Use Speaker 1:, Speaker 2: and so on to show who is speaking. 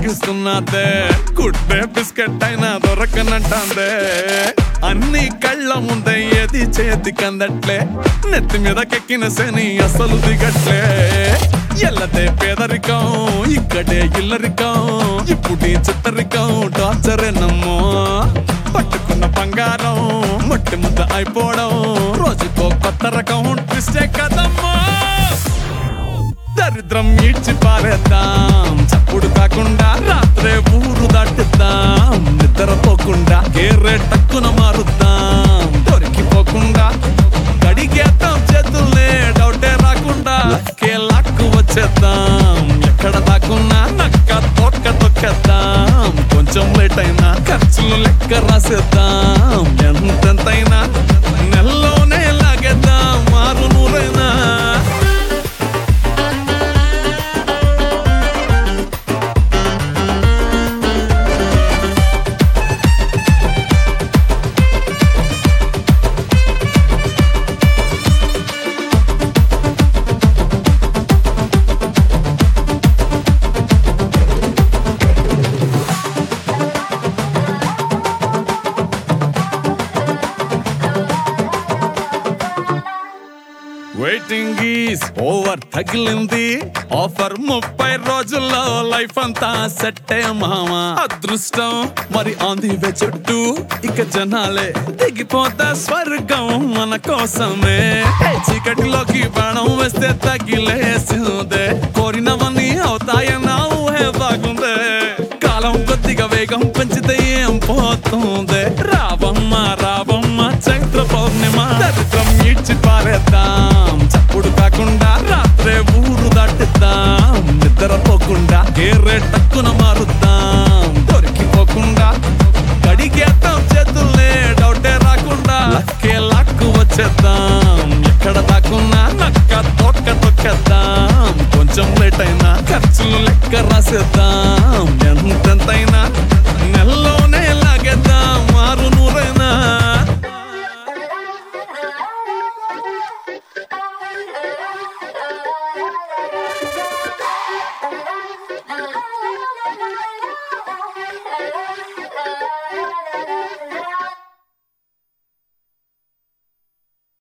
Speaker 1: లాగిస్తున్నదే కుట్టే బిస్కెట్ అయినా దొరకనంటాందే అన్ని కళ్ళ ముందే ఏది చేతికందట్లే నెత్తి మీద కెక్కిన శని అసలు దిగట్లే ఎల్లదే పేదరికం ఇక్కడే ఇల్లరికం ఇప్పుడు చిత్తరికం టార్చరే నమ్మో పట్టుకున్న బంగారం మట్టి ముద్ద అయిపోవడం రోజుకో కొత్త రకం ట్విస్టే కదమ్మా దరిద్రం ఈడ్చి పారేద్దాం చప్పుడు కాకుండా రాత్రే ఊరు దాటిద్దాం నిద్రపోకుండా కేరే టక్కున మారుద్దాం దొరికిపోకుండా కడిగేద్దాం చేతుల్నే డౌటే రాకుండా లక్కే లాక్కు వచ్చేద్దాం ఎక్కడ దాకున్నా నక్క తొక్క తొక్కేద్దాం కొంచెం లేట్ అయినా ఖర్చులు లెక్క రాసేద్దాం ఎంతెంతైనా నెలలోనే లాగేద్దాం మారు నూరైనా వెయిటింగ్ ఈస్ ఓవర్ తగిలింది ఆఫర్ 30 రోజుల్లో లైఫ్ అంతా సెట్టే మామా అదృష్టం మరి ఆన్ ది వే చుట్టూ ఇక జనాలే దిగిపోతా స్వర్గం మన కోసమే చీకటిలోకి బాణం వేస్తే తగిలేసిందే కోరినవన్నీ అవుతాయన్న ఊహే బాగుందే కాలం కొద్దిగా వేగం పెంచితే ఏం పోతుంది రావమ్మ రావమ్మ చైత్ర పౌర్ణిమ దరిద్రం ఈడ్చి పారేద్దాం చప్పుడు కాకుండా రాత్రే ఊరు దాటిద్దాం నిద్రపోకుండా కేరే టక్కున మారుద్దాం దొరికిపోకుండా కడిగేద్దాం చేతుల్నే డౌటే రాకుండా లక్కే లాక్కు వచ్చేద్దాం ఎక్కడ దాకున్నా నక్క తొక్క తొక్కేద్దాం కొంచెం లేట్ అయినా ఖర్చులు లెక్క రాసేద్దాం